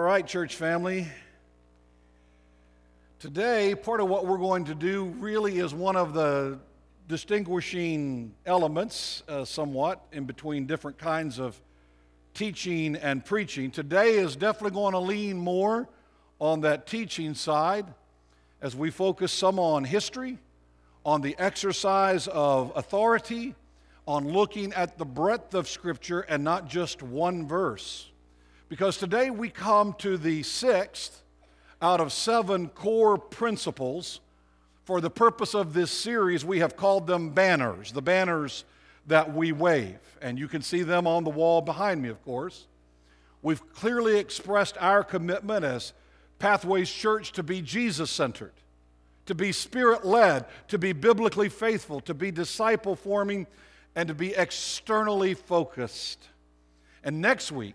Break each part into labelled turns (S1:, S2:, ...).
S1: right, church family. Today, part of what we're going to do really is one of the distinguishing elements, somewhat, in between different kinds of teaching and preaching. Today is definitely going to lean more on that teaching side as we focus some on history, on the exercise of authority, on looking at the breadth of Scripture and not just one verse. Because today we come to the sixth out of 7 core principles. For the purpose of this series, we have called them banners, the banners that we wave. And you can see them on the wall behind me, of course. We've clearly expressed our commitment as Pathways Church to be Jesus-centered, to be Spirit-led, to be biblically faithful, to be disciple-forming, and to be externally focused. And next week,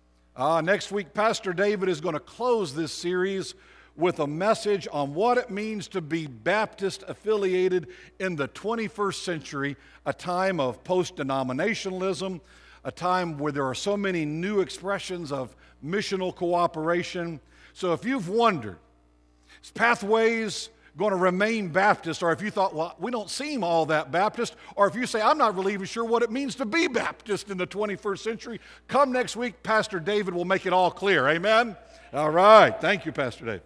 S1: Pastor David is going to close this series with a message on what it means to be Baptist affiliated in the 21st century, a time of post-denominationalism, a time where there are so many new expressions of missional cooperation. So if you've wondered, is Pathways going to remain Baptist, or if you thought, well, we don't seem all that Baptist, or if you say, I'm not really even sure what it means to be Baptist in the 21st century, come next week, Pastor David will make it all clear. Amen? All right. Thank you, Pastor David.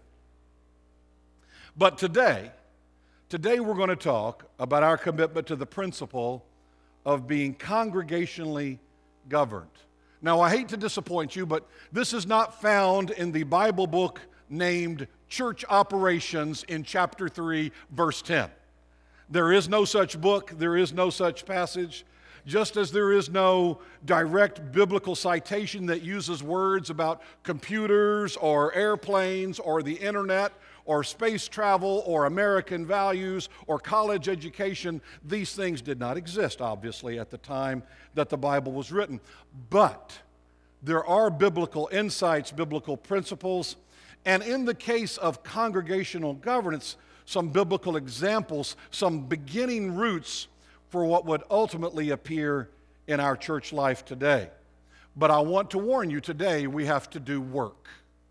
S1: But today we're going to talk about our commitment to the principle of being congregationally governed. Now, I hate to disappoint you, but this is not found in the Bible book named Church Operations in chapter 3, verse 10. There is no such book, there is no such passage, just as there is no direct biblical citation that uses words about computers or airplanes or the internet or space travel or American values or college education. These things did not exist, obviously, at the time that the Bible was written. But there are biblical insights, biblical principles, and in the case of congregational governance, some biblical examples, some beginning roots for what would ultimately appear in our church life today. But I want to warn you, today we have to do work.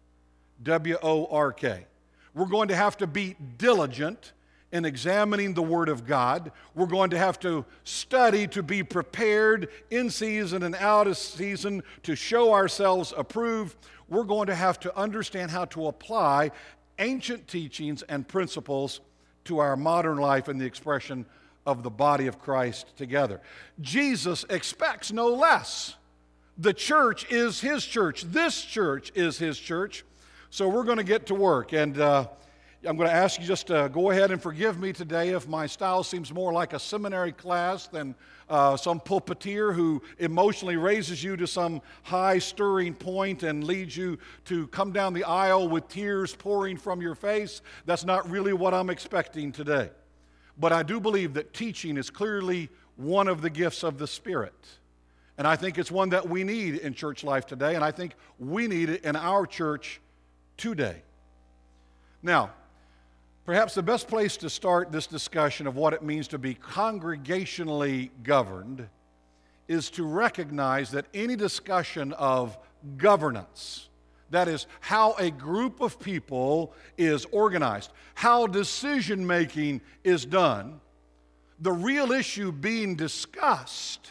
S1: W-O-R-K. We're going to have to be diligent in examining the Word of God. We're going to have to study to be prepared in season and out of season to show ourselves approved. We're going to have to understand how to apply ancient teachings and principles to our modern life in the expression of the body of Christ together. Jesus expects no less. The church is His church. This church is His church. So we're going to get to work. And I'm going to ask you just to go ahead and forgive me today if my style seems more like a seminary class than some pulpiteer who emotionally raises you to some high stirring point and leads you to come down the aisle with tears pouring from your face. That's not really what I'm expecting today. But I do believe that teaching is clearly one of the gifts of the Spirit. And I think it's one that we need in church life today, and I think we need it in our church today. Now, perhaps the best place to start this discussion of what it means to be congregationally governed is to recognize that any discussion of governance, that is, how a group of people is organized, how decision-making is done, the real issue being discussed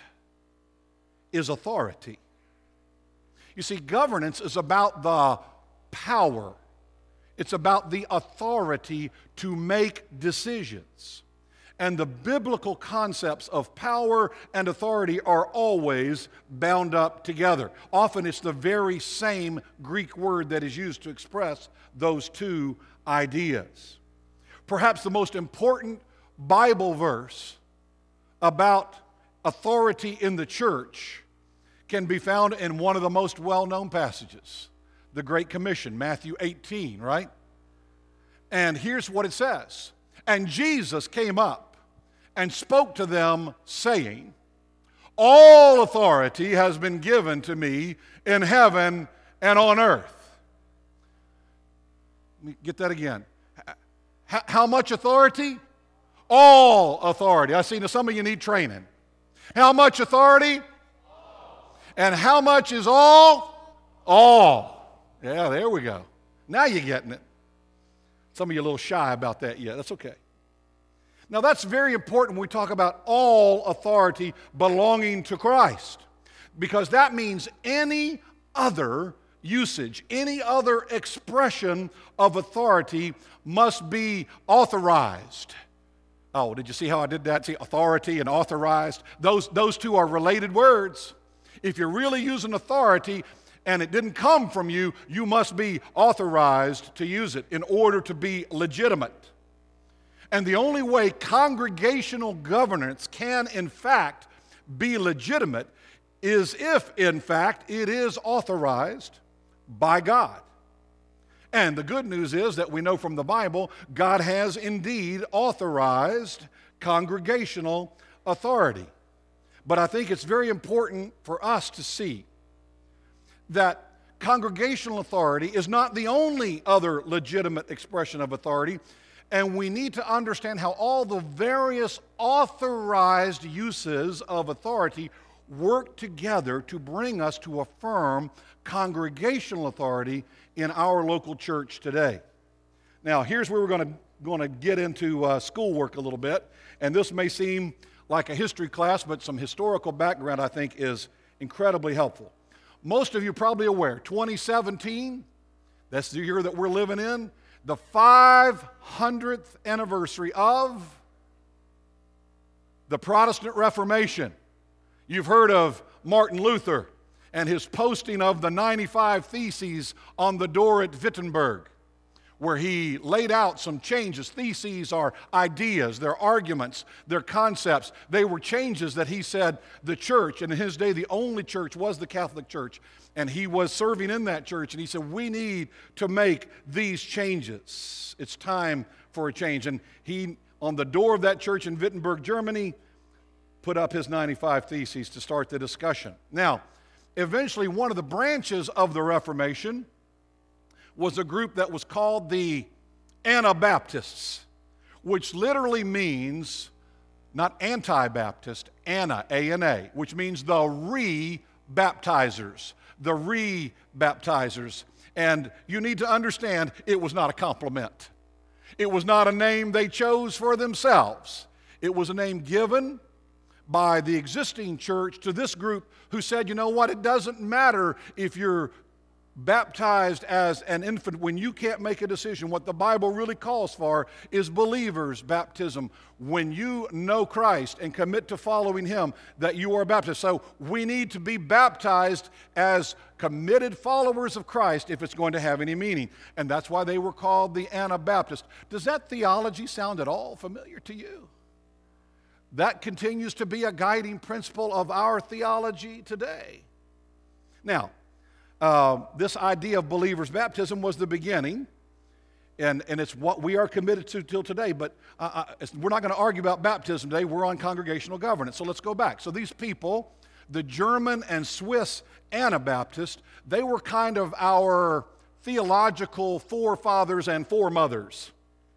S1: is authority. You see, governance is about the power. It's about the authority to make decisions. And the biblical concepts of power and authority are always bound up together. Often it's the very same Greek word that is used to express those two ideas. Perhaps the most important Bible verse about authority in the church can be found in one of the most well-known passages, the Great Commission, Matthew 18, right? And here's what it says. And Jesus came up and spoke to them, saying, all authority has been given to me in heaven and on earth. Let me get that again. How much authority? All authority. I see now some of you need training. How much authority? All. And how much is all? All. Yeah, there we go. Now you're getting it. Some of you are a little shy about that yet. That's okay. Now, that's very important when we talk about all authority belonging to Christ, because that means any other usage, any other expression of authority must be authorized. Oh, did you see how I did that? See, authority and authorized, those two are related words. If you're really using authority and it didn't come from you, you must be authorized to use it in order to be legitimate. And the only way congregational governance can, in fact, be legitimate is if, in fact, it is authorized by God. And the good news is that we know from the Bible, God has indeed authorized congregational authority. But I think it's very important for us to see that congregational authority is not the only other legitimate expression of authority, and we need to understand how all the various authorized uses of authority work together to bring us to affirm congregational authority in our local church today. Now, here's where we're going to get into schoolwork a little bit, and this may seem like a history class, but some historical background I think is incredibly helpful. Most of you are probably aware, 2017, that's the year that we're living in, the 500th anniversary of the Protestant Reformation. You've heard of Martin Luther and his posting of the 95 Theses on the door at Wittenberg, where he laid out some changes. Theses are ideas, they're arguments, they're concepts. They were changes that he said the church, and in his day the only church was the Catholic Church, and he was serving in that church, and he said, we need to make these changes. It's time for a change. And he, on the door of that church in Wittenberg, Germany, put up his 95 Theses to start the discussion. Now, eventually one of the branches of the Reformation was a group that was called the Anabaptists, which literally means, not anti-Baptist, Anna, A-N-A, which means the re-baptizers, the re-baptizers. And you need to understand, it was not a compliment. It was not a name they chose for themselves. It was a name given by the existing church to this group who said, you know what, it doesn't matter if you're baptized as an infant when you can't make a decision. What the Bible really calls for is believers' baptism. When you know Christ and commit to following Him, that you are baptized. So we need to be baptized as committed followers of Christ if it's going to have any meaning. And that's why they were called the Anabaptists. Does that theology sound at all familiar to you? That continues to be a guiding principle of our theology today. Now, this idea of believers' baptism was the beginning, and it's what we are committed to till today, but we're not going to argue about baptism today. We're on congregational governance, so let's go back. So these people, the German and Swiss Anabaptists, they were kind of our theological forefathers and foremothers,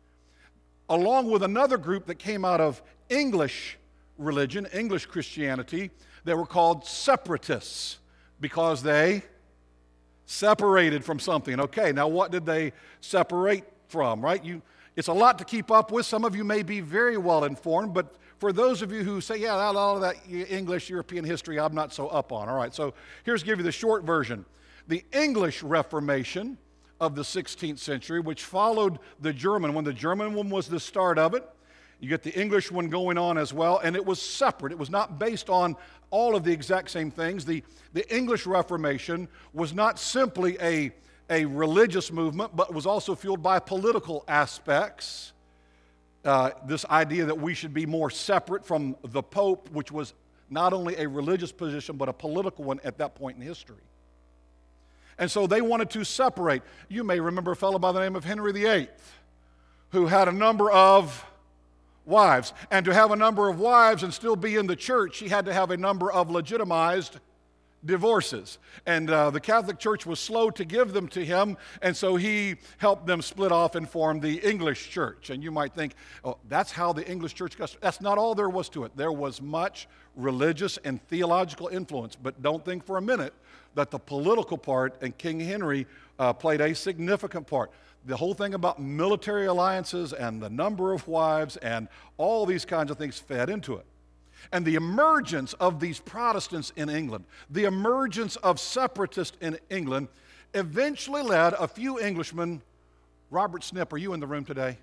S1: along with another group that came out of English religion, English Christianity. They were called separatists because they separated from something. Okay, now what did they separate from, right? It's a lot to keep up with. Some of you may be very well informed, but for those of you who say, yeah, all of that English, European history, I'm not so up on. All right, so here's give you the short version. The English Reformation of the 16th century, which followed the German one. The German one was the start of it. You get the English one going on as well, and it was separate. It was not based on all of the exact same things. The English Reformation was not simply a religious movement, but was also fueled by political aspects. This idea that we should be more separate from the Pope, which was not only a religious position, but a political one at that point in history. And so they wanted to separate. You may remember a fellow by the name of Henry VIII, who had a number of wives. And to have a number of wives and still be in the church, he had to have a number of legitimized divorces. And the Catholic Church was slow to give them to him, and so he helped them split off and form the English Church. And you might think, oh, that's how the English Church got started. That's not all there was to it. There was much religious and theological influence, but don't think for a minute that the political part and King Henry played a significant part. The whole thing about military alliances and the number of wives and all these kinds of things fed into it. And the emergence of these Protestants in England, the emergence of separatists in England, eventually led a few Englishmen. Robert Snip, are you in the room today?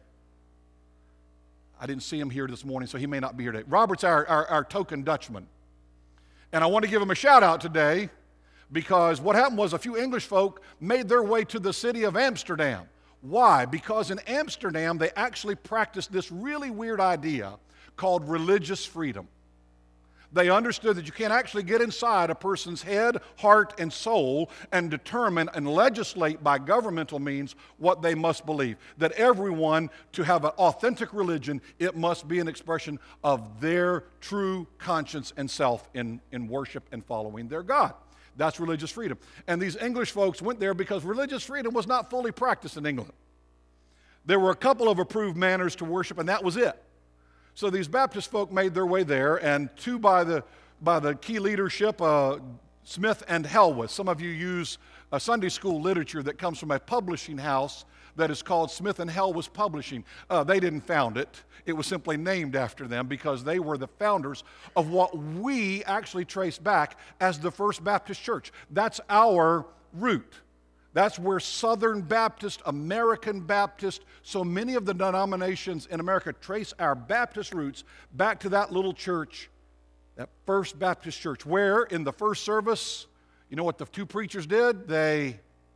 S1: I didn't see him here this morning, so he may not be here today. Robert's our token Dutchman. And I want to give him a shout out today because what happened was a few English folk made their way to the city of Amsterdam. Why? Because in Amsterdam, they actually practiced this really weird idea called religious freedom. They understood that you can't actually get inside a person's head, heart, and soul and determine and legislate by governmental means what they must believe. That everyone, to have an authentic religion, it must be an expression of their true conscience and self in worship and following their God. That's religious freedom. And these English folks went there because religious freedom was not fully practiced in England. There were a couple of approved manners to worship, and that was it. So these Baptist folk made their way there, and two by the key leadership, Smith and Helwas. Some of you use a Sunday school literature that comes from a publishing house that is called Smith and Helwas Publishing. They didn't found it. It was simply named after them because they were the founders of what we actually trace back as the First Baptist Church. That's our root. That's where Southern Baptist, American Baptist, so many of the denominations in America trace our Baptist roots back to that little church, that First Baptist Church, where in the first service, you know what the two preachers did? They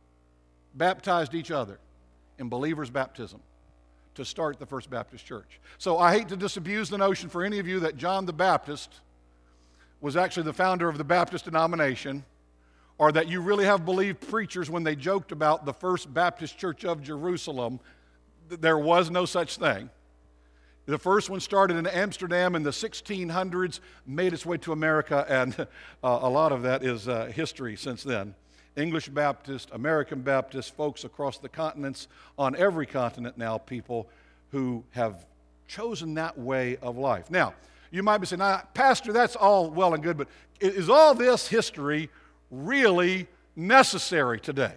S1: baptized each other in believers' baptism to start the First Baptist Church. So I hate to disabuse the notion for any of you that John the Baptist was actually the founder of the Baptist denomination, or that you really have believed preachers when they joked about the First Baptist Church of Jerusalem. There was no such thing. The first one started in Amsterdam in the 1600s, made its way to America, and a lot of that is history since then. English Baptist, American Baptist, folks across the continents, on every continent now, people who have chosen that way of life. Now, you might be saying, Pastor, that's all well and good, but is all this history really necessary today?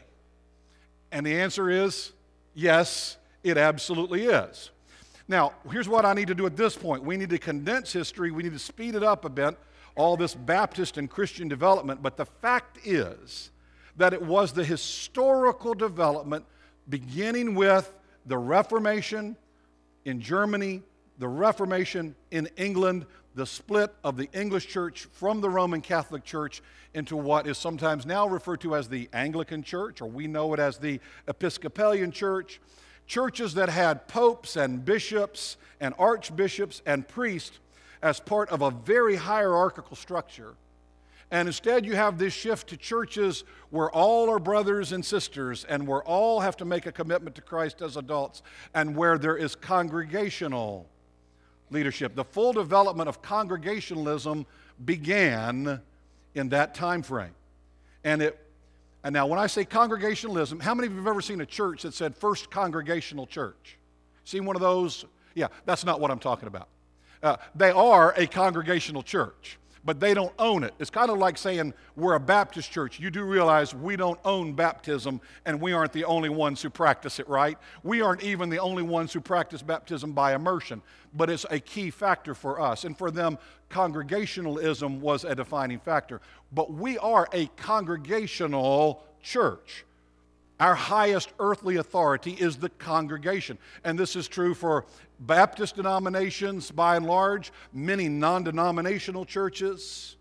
S1: And the answer is yes, it absolutely is. Now, here's what I need to do at this point. We need to condense history. We need to speed it up a bit, all this Baptist and Christian development. But the fact is that it was the historical development beginning with the Reformation in Germany, the Reformation in England, the split of the English church from the Roman Catholic Church into what is sometimes now referred to as the Anglican Church, or we know it as the Episcopalian Church. Churches that had popes and bishops and archbishops and priests as part of a very hierarchical structure. And instead you have this shift to churches where all are brothers and sisters and where all have to make a commitment to Christ as adults and where there is congregational leadership. The full development of congregationalism began in that time frame. And now when I say congregationalism, how many of you have ever seen a church that said First Congregational Church? Seen one of those? Yeah, that's not what I'm talking about. They are a congregational church, but they don't own it. It's kind of like saying we're a Baptist church. You do realize we don't own baptism, and we aren't the only ones who practice it, right? We aren't even the only ones who practice baptism by immersion, but it's a key factor for us. And for them, congregationalism was a defining factor. But we are a congregational church. Our highest earthly authority is the congregation. And this is true for Baptist denominations by and large, many non-denominational churches.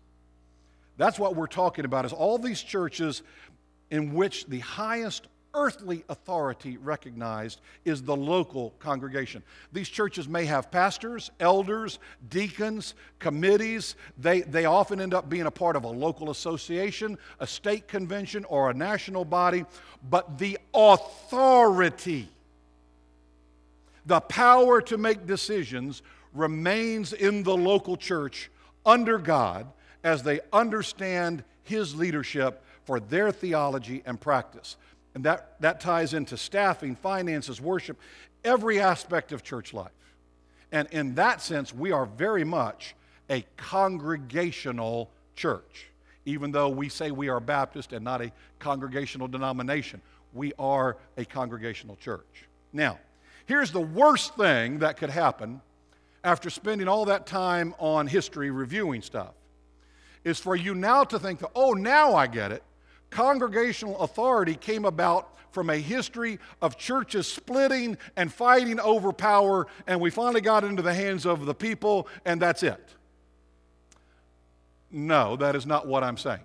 S1: That's what we're talking about, is all these churches in which the highest earthly authority recognized is the local congregation. These churches may have pastors, elders, deacons, committees. They often end up being a part of a local association, a state convention, or a national body. But the authority, the power to make decisions remains in the local church under God as they understand his leadership for their theology and practice. And that ties into staffing, finances, worship, every aspect of church life. And in that sense, we are very much a congregational church. Even though we say we are Baptist and not a congregational denomination, we are a congregational church. Now, here's the worst thing that could happen after spending all that time on history reviewing stuff, is for you now to think that, oh, now I get it. Congregational authority came about from a history of churches splitting and fighting over power, and we finally got into the hands of the people, and that's it. No, that is not what I'm saying.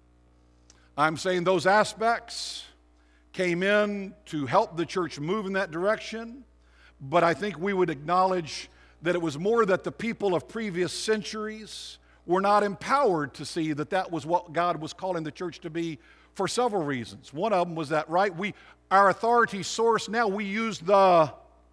S1: I'm saying those aspects came in to help the church move in that direction, but I think we would acknowledge that it was more that the people of previous centuries were not empowered to see that that was what God was calling the church to be for several reasons. One of them was that, right, our authority source now, we use the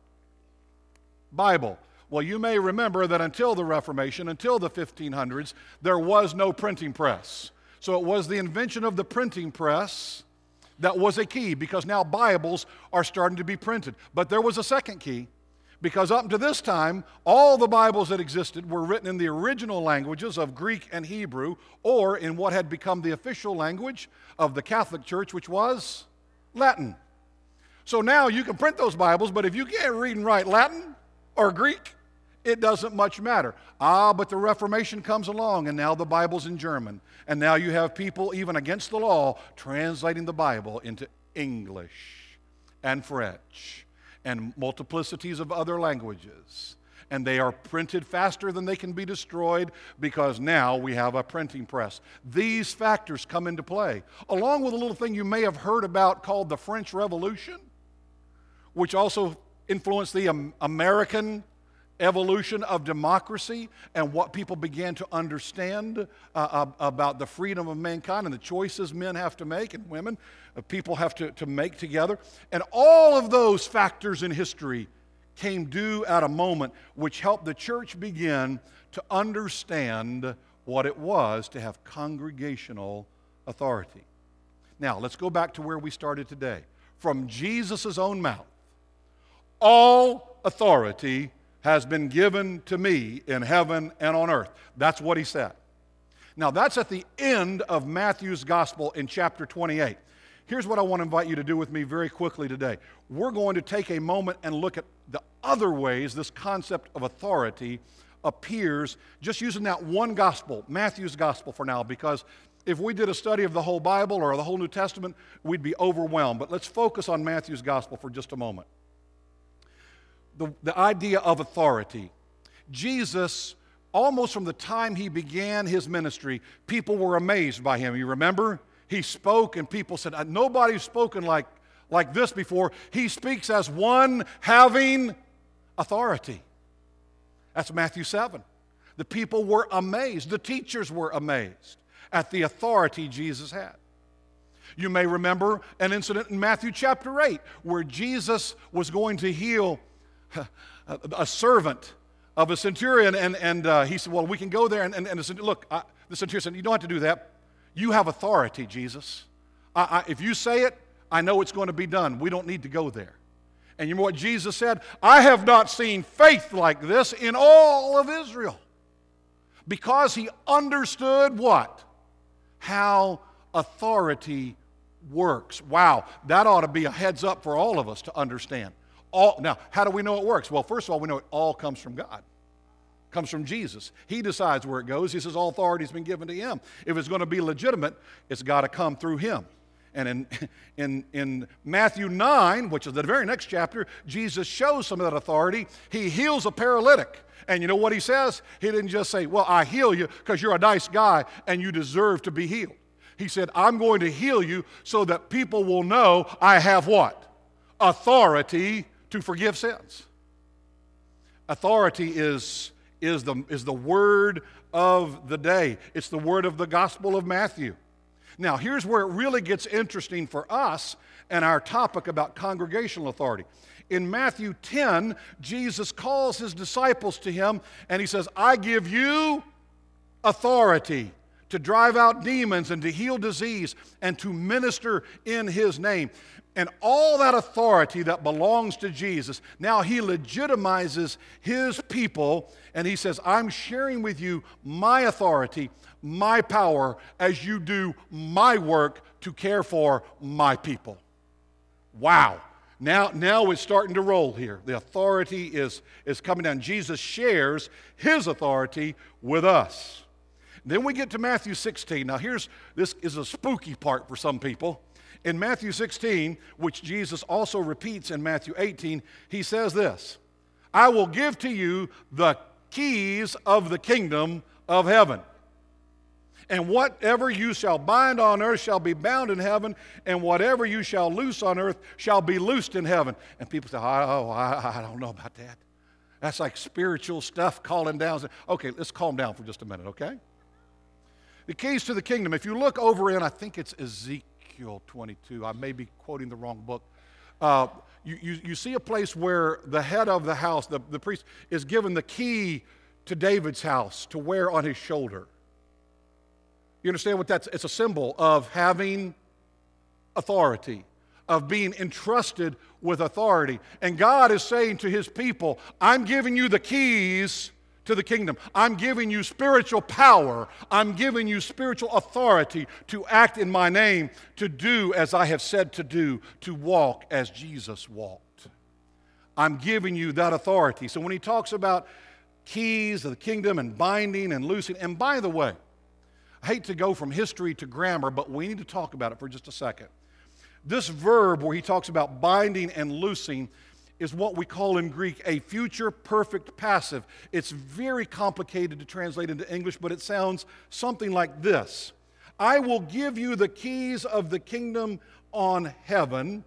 S1: Bible. Well, you may remember that until the Reformation, until the 1500s, there was no printing press. So it was the invention of the printing press that was a key, because now Bibles are starting to be printed. But there was a second key, because up to this time, all the Bibles that existed were written in the original languages of Greek and Hebrew, or in what had become the official language of the Catholic Church, which was Latin. So now you can print those Bibles, but if you can't read and write Latin or Greek, it doesn't much matter. But the Reformation comes along, and now the Bible's in German. And now you have people, even against the law, translating the Bible into English and French and multiplicities of other languages. And they are printed faster than they can be destroyed, because now we have a printing press. These factors come into play, along with a little thing you may have heard about called the French Revolution, which also influenced the American evolution of democracy and what people began to understand about the freedom of mankind and the choices men have to make and women, people have to make together. And all of those factors in history came due at a moment which helped the church begin to understand what it was to have congregational authority. Now, let's go back to where we started today. From Jesus' own mouth, all authority has been given to me in heaven and on earth. That's what he said. Now, that's at the end of Matthew's gospel in chapter 28. Here's what I want to invite you to do with me very quickly today. We're going to take a moment and look at the other ways this concept of authority appears, just using that one gospel, Matthew's gospel for now, because if we did a study of the whole Bible or the whole New Testament, we'd be overwhelmed. But let's focus on Matthew's gospel for just a moment. The idea of authority. Jesus, almost from the time he began his ministry, people were amazed by him. You remember? He spoke and people said, nobody's spoken like this before. He speaks as one having authority. That's Matthew 7. The people were amazed. The teachers were amazed at the authority Jesus had. You may remember an incident in Matthew chapter 8 where Jesus was going to heal a servant of a centurion, and he said, well, we can go there, and the centurion said, you don't have to do that. You have authority, Jesus. If you say it, I know it's going to be done. We don't need to go there. And you know what Jesus said? I have not seen faith like this in all of Israel. Because he understood what? How authority works. Wow, that ought to be a heads up for all of us to understand. Now, how do we know it works? Well, first of all, we know it all comes from God. Comes from Jesus. He decides where it goes. He says all authority has been given to him. If it's going to be legitimate, it's got to come through him. And in Matthew 9, which is the very next chapter, Jesus shows some of that authority. He heals a paralytic. And you know what he says? He didn't just say, well, I heal you because you're a nice guy and you deserve to be healed. He said, I'm going to heal you so that people will know I have what? Authority to forgive sins. Authority is the word of the day. It's the word of the Gospel of Matthew. Now, here's where it really gets interesting for us and our topic about congregational authority. In Matthew 10, Jesus calls his disciples to him and he says, I give you authority to drive out demons and to heal disease and to minister in His name. And all that authority that belongs to Jesus, now He legitimizes His people, and He says, I'm sharing with you my authority, my power, as you do my work to care for my people. Wow. Now it's starting to roll here. The authority is coming down. Jesus shares His authority with us. Then we get to Matthew 16. Now this is a spooky part for some people. In Matthew 16, which Jesus also repeats in Matthew 18, He says this, I will give to you the keys of the kingdom of heaven. And whatever you shall bind on earth shall be bound in heaven, and whatever you shall loose on earth shall be loosed in heaven. And people say, I don't know about that. That's like spiritual stuff calling down. Okay, let's calm down for just a minute, okay? The keys to the kingdom. If you look over in, I think it's Ezekiel 22. I may be quoting the wrong book. You see a place where the head of the house, the priest, is given the key to David's house to wear on his shoulder. You understand what that's? It's a symbol of having authority, of being entrusted with authority. And God is saying to His people, I'm giving you the keys to the kingdom. I'm giving you spiritual power. I'm giving you spiritual authority to act in my name, to do as I have said to do, to walk as Jesus walked. I'm giving you that authority. So when He talks about keys of the kingdom and binding and loosing, and by the way, I hate to go from history to grammar, but we need to talk about it for just a second. This verb where He talks about binding and loosing is what we call in Greek a future perfect passive. It's very complicated to translate into English, but it sounds something like this. I will give you the keys of the kingdom on heaven,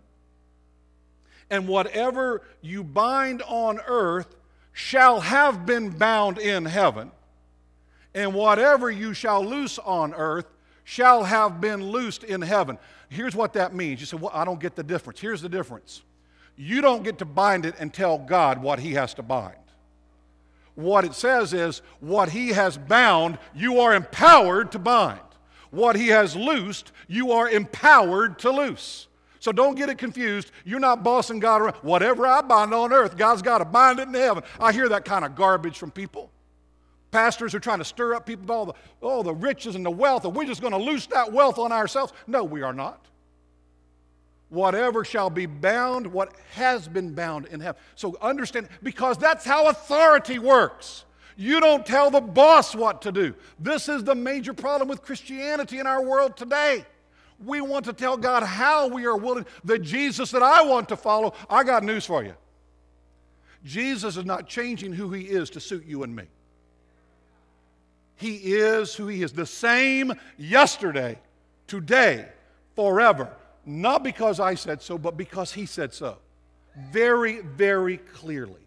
S1: and whatever you bind on earth shall have been bound in heaven. And whatever you shall loose on earth shall have been loosed in heaven. Here's what that means. You say, well, I don't get the difference. Here's the difference. You don't get to bind it and tell God what He has to bind. What it says is, what He has bound, you are empowered to bind. What He has loosed, you are empowered to loose. So don't get it confused. You're not bossing God around. Whatever I bind on earth, God's got to bind it in heaven. I hear that kind of garbage from people. Pastors are trying to stir up people with all the riches and the wealth, and we're just going to loose that wealth on ourselves. No, we are not. Whatever shall be bound, what has been bound in heaven. So understand, because that's how authority works. You don't tell the boss what to do. This is the major problem with Christianity in our world today. We want to tell God how we are willing. The Jesus that I want to follow, I got news for you. Jesus is not changing who He is to suit you and me. He is who He is, the same yesterday, today, forever. Not because I said so, but because He said so. Very, very clearly.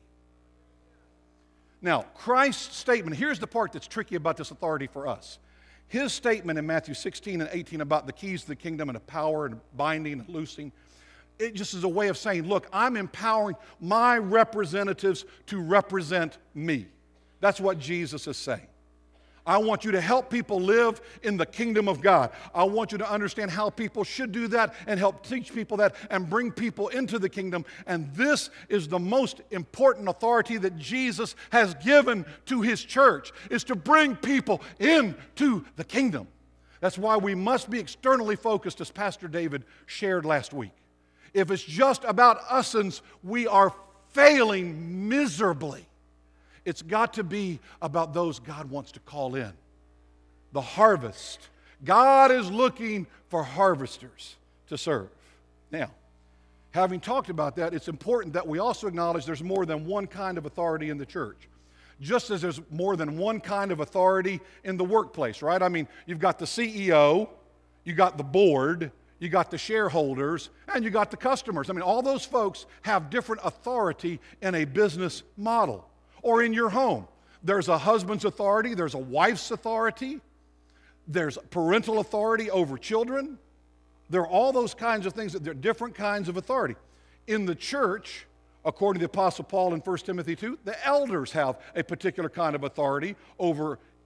S1: Now, Christ's statement, here's the part that's tricky about this authority for us. His statement in Matthew 16 and 18 about the keys to the kingdom and the power and binding and loosing, it just is a way of saying, look, I'm empowering my representatives to represent me. That's what Jesus is saying. I want you to help people live in the kingdom of God. I want you to understand how people should do that and help teach people that and bring people into the kingdom. And this is the most important authority that Jesus has given to His church, is to bring people into the kingdom. That's why we must be externally focused, as Pastor David shared last week. If it's just about us'ns, we are failing miserably. It's got to be about those God wants to call in. The harvest. God is looking for harvesters to serve. Now, having talked about that, it's important that we also acknowledge there's more than one kind of authority in the church. Just as there's more than one kind of authority in the workplace, right? I mean, you've got the CEO, you got the board, you got the shareholders, and you got the customers. I mean, all those folks have different authority in a business model. Or in your home, there's a husband's authority, there's a wife's authority, there's parental authority over children. There are all those kinds of things, there are different kinds of authority. In the church, according to the Apostle Paul in 1 Timothy 2, the elders have a particular kind of authority over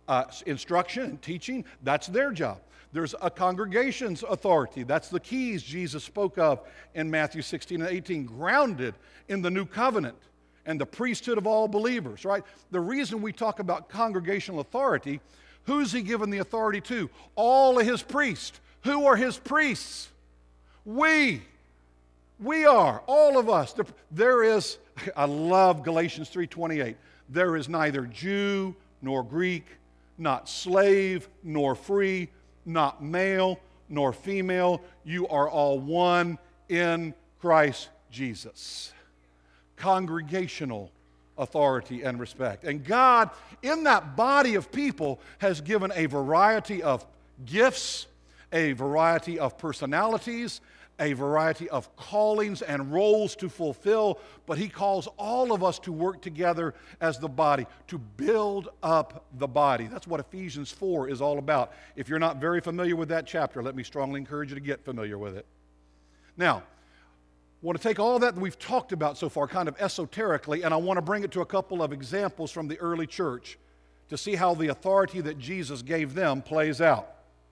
S1: instruction and teaching, that's their job. There's a congregation's authority. That's the keys Jesus spoke of in Matthew 16 and 18, grounded in the new covenant and the priesthood of all believers, right? The reason we talk about congregational authority, who's he given the authority to? All of his priests. Who are his priests? We are, all of us. There is, I love Galatians 3:28. There is neither Jew nor Greek, not slave nor free, not male nor female. You are all one in Christ Jesus. Congregational authority and respect. And God, in that body of people, has given a variety of gifts, a variety of personalities, a variety of callings and roles to fulfill, but he calls all of us to work together as the body, to build up the body. That's what Ephesians 4 is all about. If you're not very familiar with that chapter, let me strongly encourage you to get familiar with it. Now, I want to take all that we've talked about so far kind of esoterically, and I want to bring it to a couple of examples from the early church to see how the authority that Jesus gave them plays out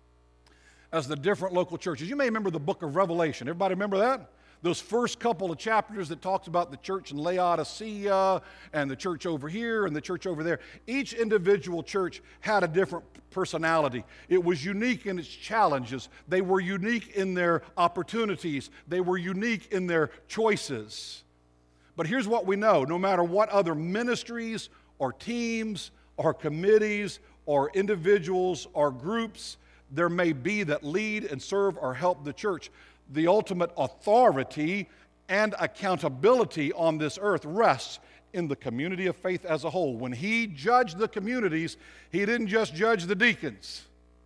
S1: as the different local churches. You may remember the book of Revelation. Everybody remember that? Those first couple of chapters that talks about the church in Laodicea and the church over here and the church over there. Each individual church had a different personality. It was unique in its challenges. They were unique in their opportunities. They were unique in their choices. But here's what we know. No matter what other ministries or teams or committees or individuals or groups there may be that lead and serve or help the church, the ultimate authority and accountability on this earth rests in the community of faith as a whole. When he judged the communities, he didn't just judge the deacons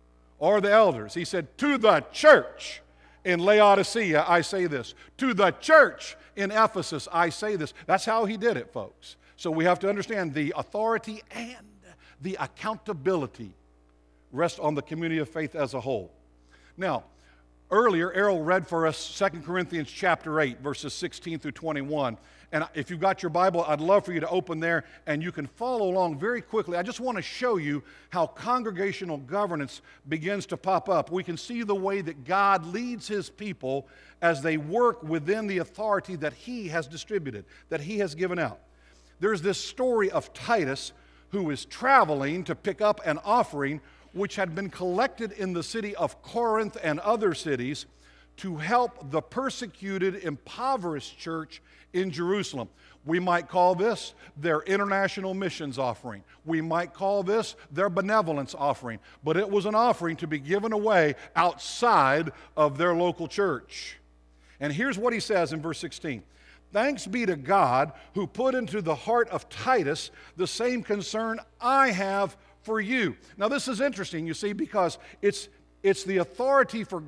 S1: or the elders. He said, to the church in Laodicea, I say this. To the church in Ephesus, I say this. That's how he did it, folks. So we have to understand the authority and the accountability rest on the community of faith as a whole. Now, earlier, Errol read for us 2 Corinthians chapter 8, verses 16 through 21. And if you've got your Bible, I'd love for you to open there, and you can follow along very quickly. I just want to show you how congregational governance begins to pop up. We can see the way that God leads his people as they work within the authority that he has distributed, that he has given out. There's this story of Titus, who is traveling to pick up an offering which had been collected in the city of Corinth and other cities to help the persecuted, impoverished church in Jerusalem. We might call this their international missions offering. We might call this their benevolence offering. But it was an offering to be given away outside of their local church. And here's what he says in verse 16. Thanks be to God who put into the heart of Titus the same concern I have for you. Now this is interesting, you see, because it's the authority for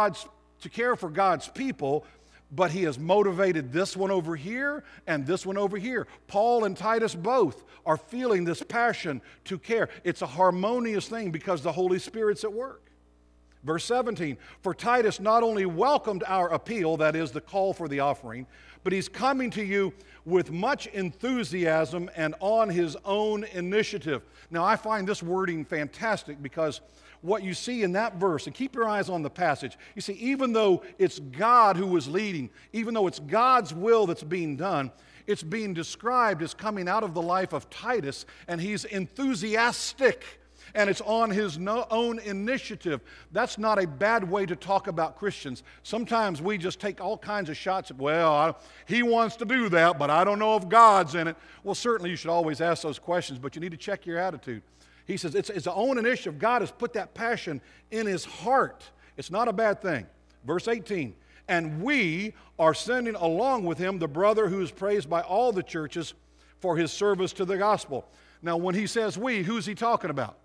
S1: to care for God's people, but he has motivated this one over here and this one over here. Paul and Titus both are feeling this passion to care. It's a harmonious thing because the Holy Spirit's at work. Verse 17, for Titus not only welcomed our appeal, that is the call for the offering, but he's coming to you with much enthusiasm and on his own initiative. Now I find this wording fantastic because what you see in that verse, and keep your eyes on the passage, you see, even though it's God who is leading, even though it's God's will that's being done, it's being described as coming out of the life of Titus, and he's enthusiastic. And it's on his own initiative. That's not a bad way to talk about Christians. Sometimes we just take all kinds of shots at, well, he wants to do that, but I don't know if God's in it. Well, certainly you should always ask those questions, but you need to check your attitude. He says it's his own initiative. God has put that passion in his heart. It's not a bad thing. Verse 18, and we are sending along with him the brother who is praised by all the churches for his service to the gospel. Now, when he says we, who's he talking about?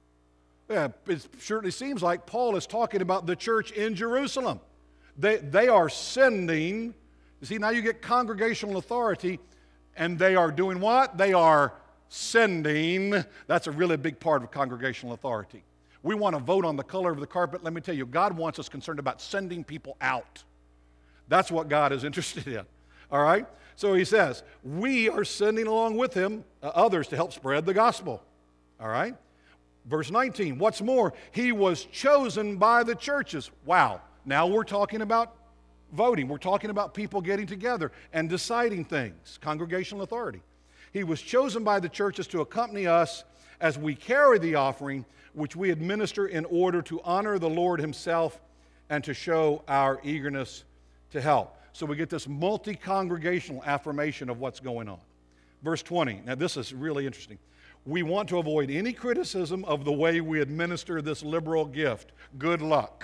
S1: Yeah, it certainly seems like Paul is talking about the church in Jerusalem. They are sending, you see, now you get congregational authority, and they are doing what? They are sending. That's a really big part of congregational authority. We want to vote on the color of the carpet. Let me tell you, God wants us concerned about sending people out. That's what God is interested in. All right? So he says, we are sending along with him others to help spread the gospel. All right? Verse 19, what's more, he was chosen by the churches. Wow, now we're talking about voting. We're talking about people getting together and deciding things, congregational authority. He was chosen by the churches to accompany us as we carry the offering which we administer in order to honor the Lord himself and to show our eagerness to help. So we get this multi-congregational affirmation of what's going on. Verse 20, now this is really interesting. We want to avoid any criticism of the way we administer this liberal gift. Good luck.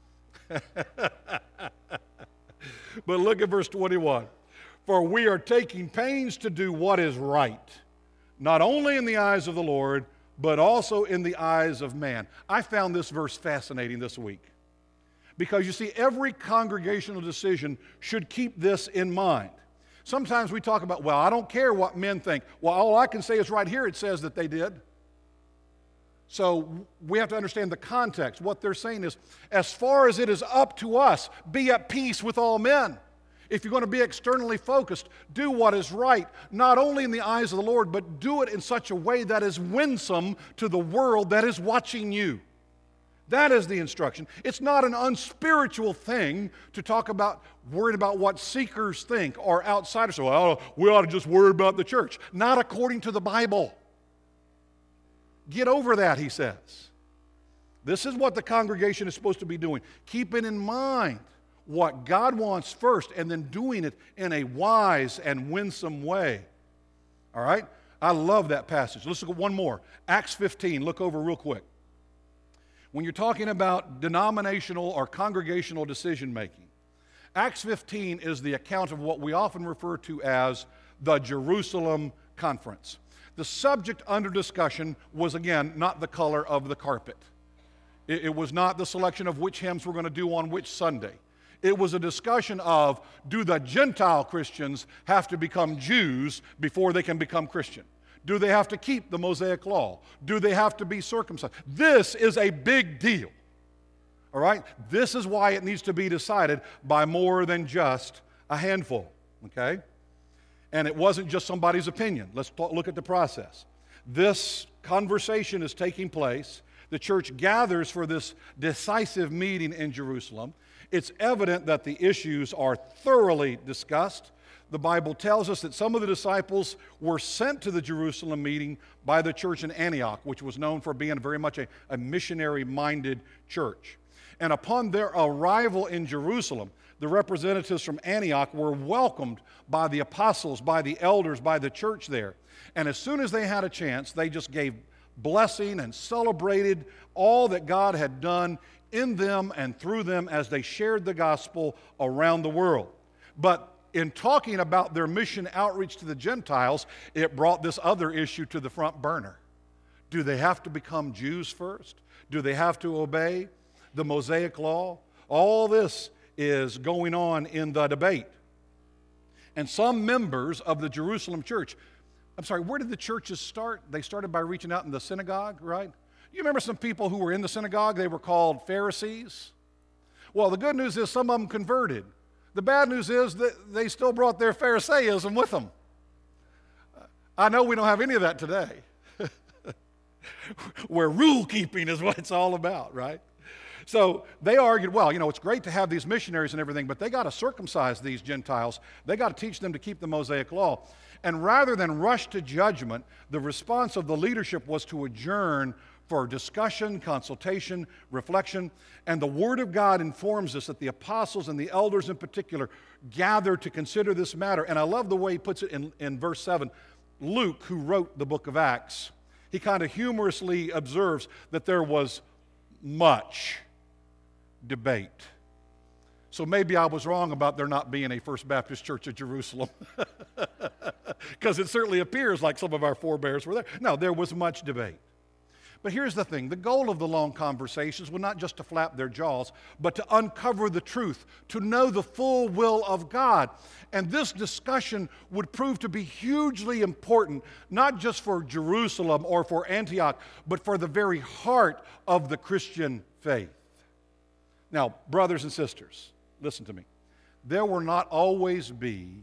S1: But look at verse 21. For we are taking pains to do what is right, not only in the eyes of the Lord, but also in the eyes of man. I found this verse fascinating this week. Because you see, every congregational decision should keep this in mind. Sometimes we talk about, well, I don't care what men think. Well, all I can say is right here it says that they did. So we have to understand the context. What they're saying is, as far as it is up to us, be at peace with all men. If you're going to be externally focused, do what is right, not only in the eyes of the Lord, but do it in such a way that is winsome to the world that is watching you. That is the instruction. It's not an unspiritual thing to talk about worried about what seekers think or outsiders. So, well, we ought to just worry about the church. Not according to the Bible. Get over that, he says. This is what the congregation is supposed to be doing. Keeping in mind what God wants first and then doing it in a wise and winsome way. All right? I love that passage. Let's look at one more. Acts 15. Look over real quick. When you're talking about denominational or congregational decision making, Acts 15 is the account of what we often refer to as the Jerusalem Conference. The subject under discussion was, again, not the color of the carpet. It was not the selection of which hymns we're going to do on which Sunday. It was a discussion of, do the Gentile Christians have to become Jews before they can become Christian? Do they have to keep the Mosaic Law? Do they have to be circumcised? This is a big deal. All right? This is why it needs to be decided by more than just a handful. Okay? And it wasn't just somebody's opinion. Let's look at the process. This conversation is taking place. The church gathers for this decisive meeting in Jerusalem. It's evident that the issues are thoroughly discussed. The Bible tells us that some of the disciples were sent to the Jerusalem meeting by the church in Antioch, which was known for being very much a missionary-minded church. And upon their arrival in Jerusalem, the representatives from Antioch were welcomed by the apostles, by the elders, by the church there. And as soon as they had a chance, they just gave blessing and celebrated all that God had done in them and through them as they shared the gospel around the world. But in talking about their mission outreach to the Gentiles, it brought this other issue to the front burner. Do they have to become Jews first? Do they have to obey the Mosaic Law? All this is going on in the debate. And some members of the Jerusalem church, where did the churches start? They started by reaching out in the synagogue, right? You remember some people who were in the synagogue? They were called Pharisees. Well, the good news is some of them converted. The bad news is that they still brought their Pharisaism with them. I know we don't have any of that today, where rule keeping is what it's all about, right? So they argued, well, it's great to have these missionaries and everything, but they got to circumcise these Gentiles. They got to teach them to keep the Mosaic Law. And rather than rush to judgment, the response of the leadership was to adjourn for discussion, consultation, reflection. And the Word of God informs us that the apostles and the elders in particular gathered to consider this matter. And I love the way he puts it in verse 7. Luke, who wrote the book of Acts, he kind of humorously observes that there was much debate. So maybe I was wrong about there not being a First Baptist Church of Jerusalem, because it certainly appears like some of our forebears were there. No, there was much debate. But here's the thing. The goal of the long conversations was not just to flap their jaws, but to uncover the truth, to know the full will of God. And this discussion would prove to be hugely important, not just for Jerusalem or for Antioch, but for the very heart of the Christian faith. Now, brothers and sisters, listen to me. There will not always be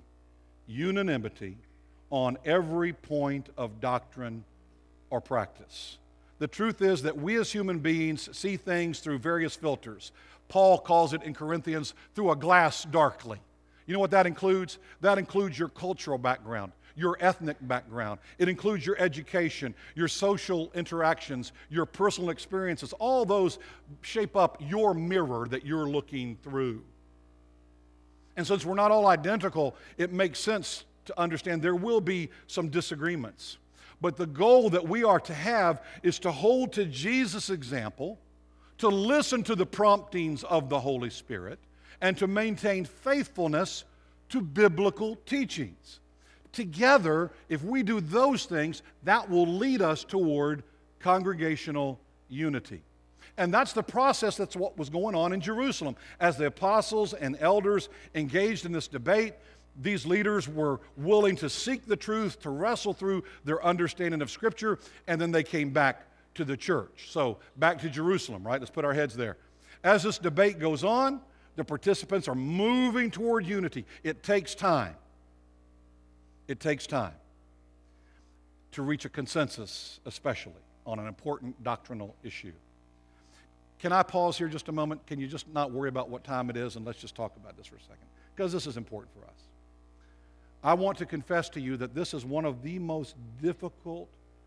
S1: unanimity on every point of doctrine or practice. The truth is that we as human beings see things through various filters. Paul calls it in Corinthians, through a glass darkly. You know what that includes? That includes your cultural background, your ethnic background. It includes your education, your social interactions, your personal experiences. All those shape up your mirror that you're looking through. And since we're not all identical, it makes sense to understand there will be some disagreements. But the goal that we are to have is to hold to Jesus' example, to listen to the promptings of the Holy Spirit, and to maintain faithfulness to biblical teachings. Together, if we do those things, that will lead us toward congregational unity. And that's the process, that's what was going on in Jerusalem. As the apostles and elders engaged in this debate, these leaders were willing to seek the truth, to wrestle through their understanding of Scripture, and then they came back to the church. So, back to Jerusalem, right? Let's put our heads there. As this debate goes on, the participants are moving toward unity. It takes time. It takes time to reach a consensus, especially on an important doctrinal issue. Can I pause here just a moment? Can you just not worry about what time it is, and let's just talk about this for a second? Because this is important for us. I want to confess to you that this is one of the most difficult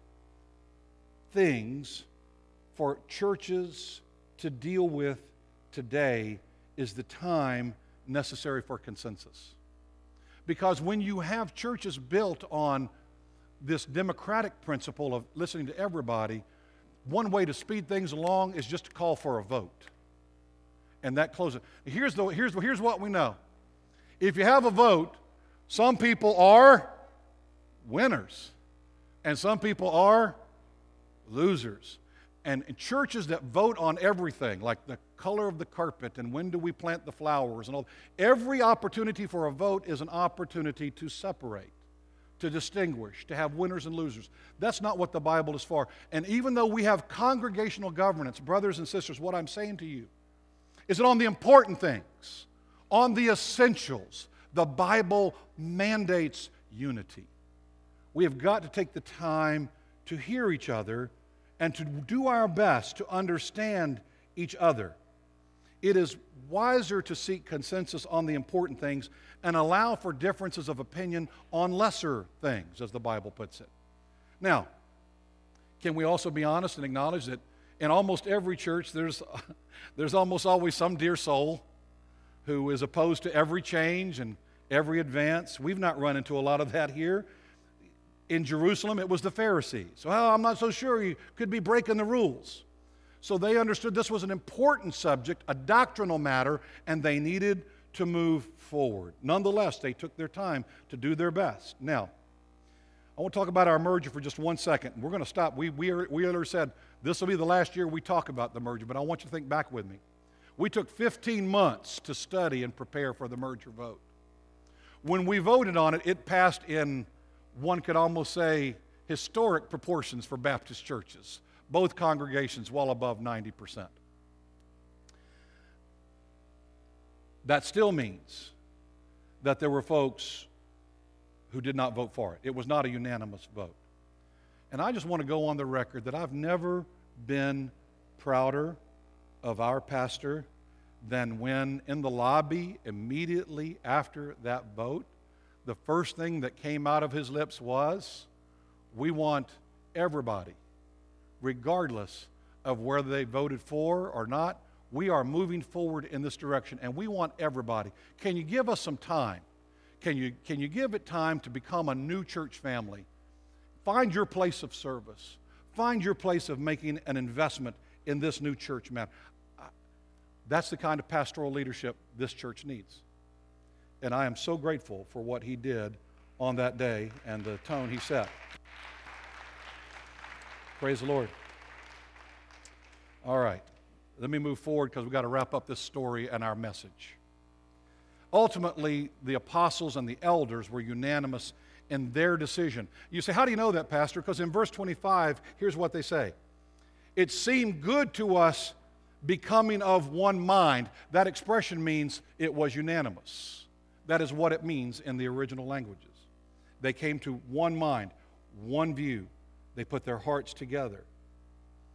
S1: things for churches to deal with today, is the time necessary for consensus. Because when you have churches built on this democratic principle of listening to everybody, one way to speed things along is just to call for a vote. And that closes it. Here's what we know. If you have a vote, some people are winners, and some people are losers. And churches that vote on everything, like the color of the carpet and when do we plant the flowers and all, every opportunity for a vote is an opportunity to separate, to distinguish, to have winners and losers. That's not what the Bible is for. And even though we have congregational governance, brothers and sisters, what I'm saying to you is that on the important things, on the essentials, the Bible mandates unity. We have got to take the time to hear each other and to do our best to understand each other. It is wiser to seek consensus on the important things and allow for differences of opinion on lesser things, as the Bible puts it. Now, can we also be honest and acknowledge that in almost every church there's almost always some dear soul who is opposed to every change and every advance? We've not run into a lot of that here. In Jerusalem, it was the Pharisees. Well, I'm not so sure, you could be breaking the rules. So they understood this was an important subject, a doctrinal matter, and they needed to move forward. Nonetheless, they took their time to do their best. Now, I want to talk about our merger for just 1 second. We're going to stop. We already said this will be the last year we talk about the merger, but I want you to think back with me. We took 15 months to study and prepare for the merger vote. When we voted on it, it passed in, one could almost say, historic proportions for Baptist churches. Both congregations well above 90%. That still means that there were folks who did not vote for it. It was not a unanimous vote. And I just want to go on the record that I've never been prouder of our pastor than when in the lobby immediately after that vote, the first thing that came out of his lips was, we want everybody, regardless of whether they voted for or not, we are moving forward in this direction, and we want everybody. Can you give us some time? Can you give it time to become a new church family? Find your place of service. Find your place of making an investment in this new church matter. That's the kind of pastoral leadership this church needs. And I am so grateful for what he did on that day and the tone he set. Praise the Lord. All right. Let me move forward because we've got to wrap up this story and our message. Ultimately, the apostles and the elders were unanimous in their decision. You say, how do you know that, Pastor? Because in verse 25, here's what they say. It seemed good to us becoming of one mind. That expression means it was unanimous. That is what it means in the original languages. They came to one mind, one view. They put their hearts together.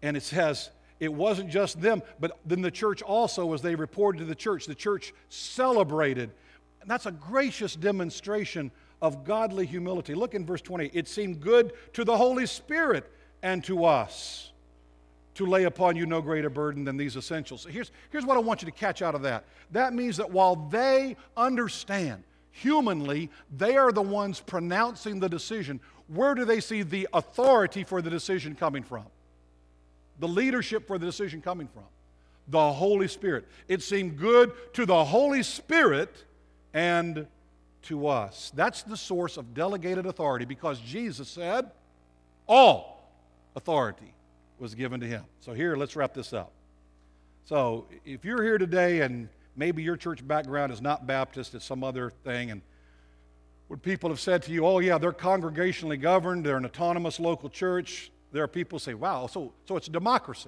S1: And it says, it wasn't just them, but then the church also, as they reported to the church celebrated. And that's a gracious demonstration of godly humility. Look in verse 20. It seemed good to the Holy Spirit and to us to lay upon you no greater burden than these essentials. So here's what I want you to catch out of that. That means that while they understand, humanly, they are the ones pronouncing the decision. Where do they see the authority for the decision coming from? The leadership for the decision coming from? The Holy Spirit. It seemed good to the Holy Spirit and to us. That's the source of delegated authority, because Jesus said all authority was given to him. So here, let's wrap this up. So if you're here today and maybe your church background is not Baptist, it's some other thing, and when people have said to you, oh yeah, they're congregationally governed, they're an autonomous local church, there are people who say, wow, so it's democracy.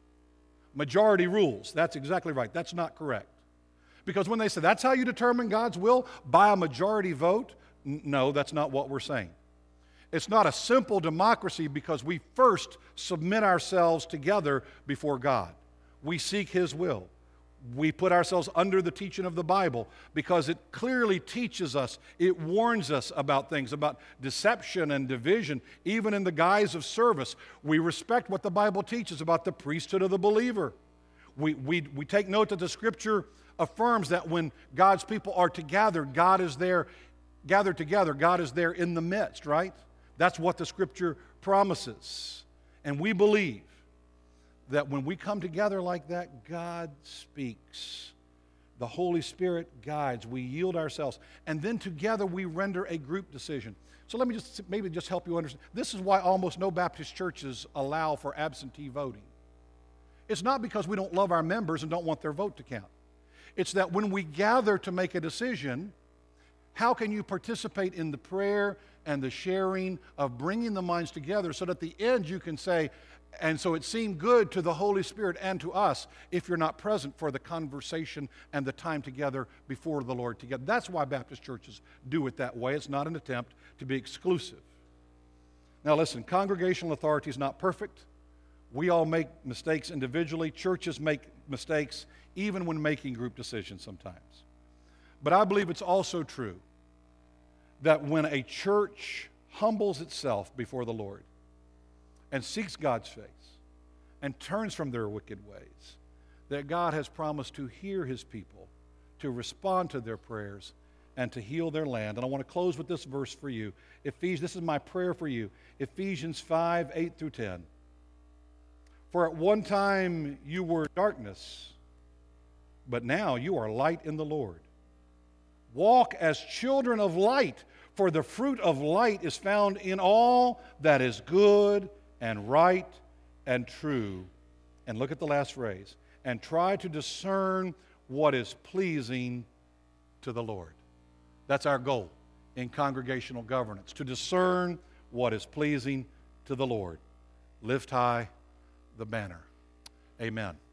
S1: Majority rules. That's exactly right. That's not correct. Because when they say that's how you determine God's will, by a majority vote, no, that's not what we're saying. It's not a simple democracy because we first submit ourselves together before God. We seek His will. We put ourselves under the teaching of the Bible because it clearly teaches us, it warns us about things, about deception and division, even in the guise of service. We respect what the Bible teaches about the priesthood of the believer. We take note that the Scripture affirms that when God's people are together, God is there, gathered together, God is there in the midst, right? That's what the Scripture promises. And we believe that when we come together like that, God speaks. The Holy Spirit guides. We yield ourselves. And then together we render a group decision. So let me just help you understand. This is why almost no Baptist churches allow for absentee voting. It's not because we don't love our members and don't want their vote to count. It's that when we gather to make a decision, how can you participate in the prayer and the sharing of bringing the minds together so that at the end you can say, and so it seemed good to the Holy Spirit and to us, if you're not present for the conversation and the time together before the Lord together. That's why Baptist churches do it that way. It's not an attempt to be exclusive. Now listen, congregational authority is not perfect. We all make mistakes individually. Churches make mistakes even when making group decisions sometimes. But I believe it's also true that when a church humbles itself before the Lord and seeks God's face and turns from their wicked ways, that God has promised to hear His people, to respond to their prayers, and to heal their land. And I want to close with this verse for you. This is my prayer for you. Ephesians 5, 8 through 10. For at one time you were darkness, but now you are light in the Lord. Walk as children of light, for the fruit of light is found in all that is good and right and true. And look at the last phrase. And try to discern what is pleasing to the Lord. That's our goal in congregational governance, to discern what is pleasing to the Lord. Lift high the banner. Amen.